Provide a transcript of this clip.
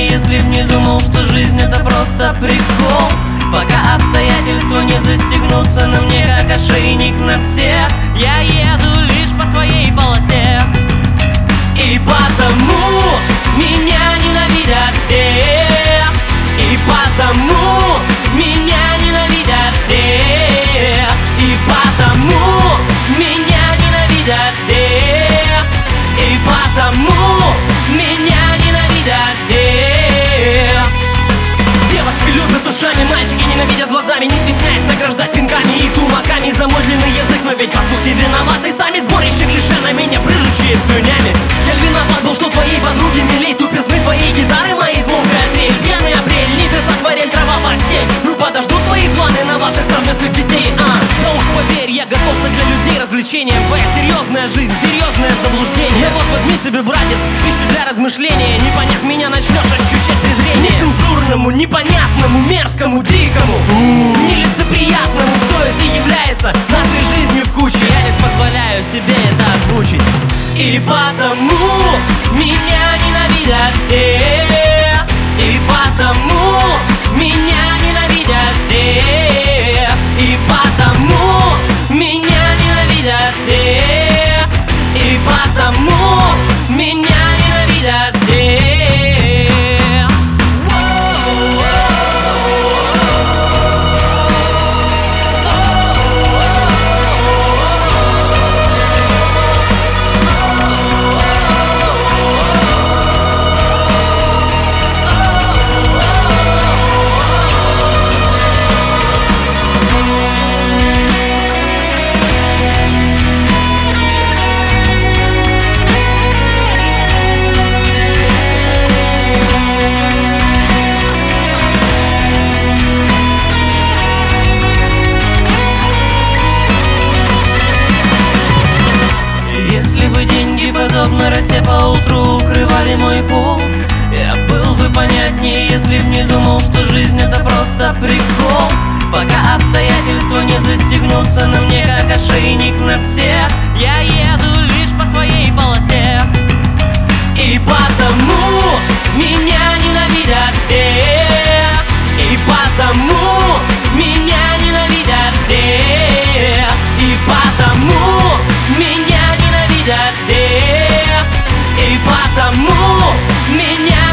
если б не думал, что жизнь это просто прикол. Пока обстоятельства не застегнутся на мне, как ошейник на псе, я еду лишь по своей полосе. И потому меня ненавидят все. И потому меня ненавидят все. И потому меня ненавидят все. И потому меня ненавидят все. Девушки любят ушами, мальчики ненавидят глазами, не стесняясь награждать пинками и тумаками за мой длинный язык. Но ведь по сути виноваты сами, сборище клише на меня брыжущие слюнями. Я ль виноват был, что твои подруги милей, тупизны твоей гитары, мои звонкая трель. Пьяный апрель, небеса акварель, трава постель. Ну подожду твои планы на ваших совместных детей. Да уж поверь, я готов стать для людей развлечением. Твоя серьезная жизнь, серьезное заблуждение. Вот возьми себе, братец, пищу для размышления. Не поняв меня, начнешь ощущать презрение. Нецензурному, непонятному, мерзкому, дикому, нелицеприятному. Все это является нашей жизнью в куче. Я лишь позволяю себе это озвучить. И потому меня ненавидят все. И потому меня ненавидят все. И потому меня ненавидят все. И потому меня ненавидят все. Если бы деньги, подобно росе, поутру укрывали мой пол, я был бы понятнее, если б не думал, что жизнь это просто прикол. Пока обстоятельства не застегнутся на мне, как ошейник на псе, я еду лишь по своей полосе. И потому меня ненавидят все. И потому меня ненавидят все. И потому меня ненавидят все. И потому меня